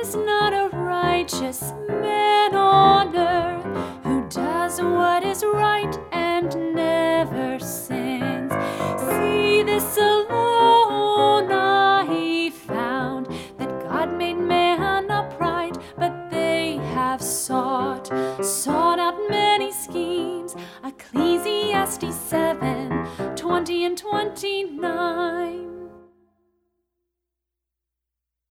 is not a righteous man on earth who does what is right and never sins. See, this alone I found, that God made man upright, but they have sought out many schemes. Ecclesiastes 7:20 and 21.